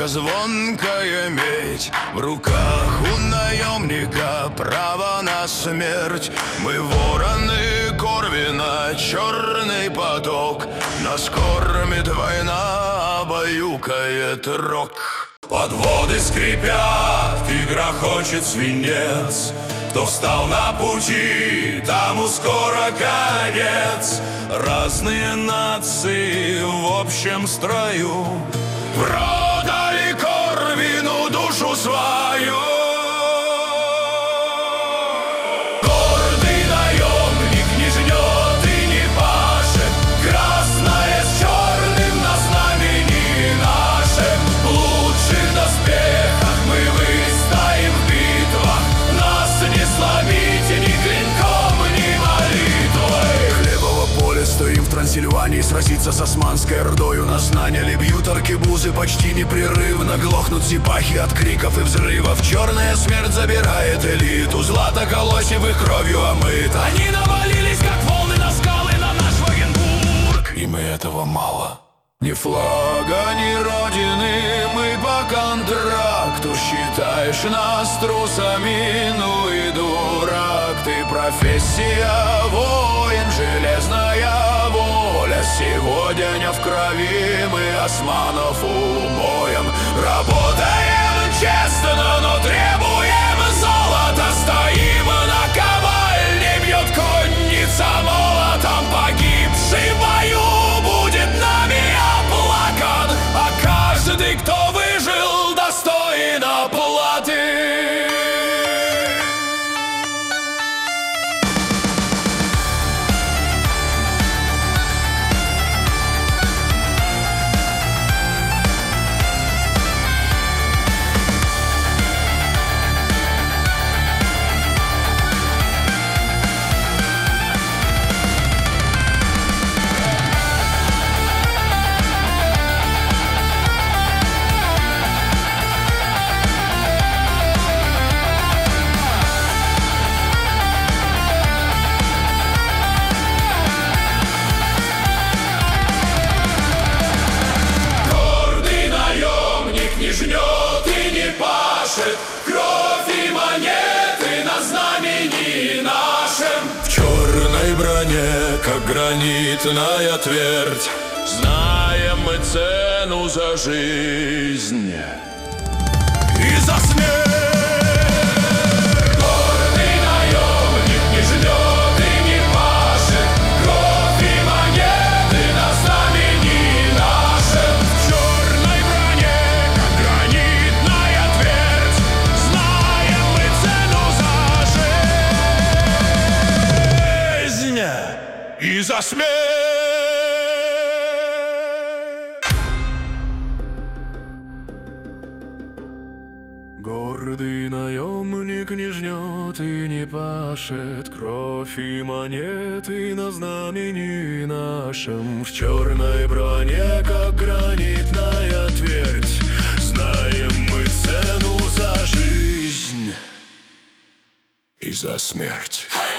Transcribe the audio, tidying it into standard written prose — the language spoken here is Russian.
крепко звонкая медь. В руках у наемника право на смерть. Мы вороны Корвина, черный поток. Нас кормит война, баюкает рок. Подводы скрипят, и грохочет свинец. Кто встал на пути, тому скоро конец. Разные нации в общем строю продали Корвину душу свою. Гордый наемник не жнет и не пашет. Красное с черным на знамени нашем. В лучших доспехах мы выстоим в битвах. Нас не сломить ни клинком, ни молитвой. Хлебово поле стоим в Трансильвании. Сразиться с османской ордой. У нас наняли, бьют аркебузы почти непрерывно. Глохнут сипахи от криков и взрывов. Черная смерть забирает элиту. Злато колосьев их кровью омыт. Они навалились, как волны на скалы, на наш Вагенбург. Им и этого мало. Ни флага, ни родины, мы по контракту. Считаешь нас трусами, ну и дурак. Ты профессия воин, железная воля. Сегодня в крови мы османов убоем. Работаем честно, но требуем золота. Стоим на ковальне, бьет конница молотом. Погибший в бою будет нами оплакан, а каждый, кто выжил, достоин оплаты. Кровь и монеты на знамени нашем. В черной броне, как гранитная твердь, знаем мы цену за жизнь и за смерть. Гордый наемник не ждет и не пашет. Кровь и монеты на знамени нашем. В черной броне, как гранитная твердь, знаем мы цену за жизнь и за смерть. Гордый наемник не жнет и не пашет. Кровь и монеты на знамени нашем. В черной броне, как гранитная твердь, знаем мы цену за жизнь и за смерть.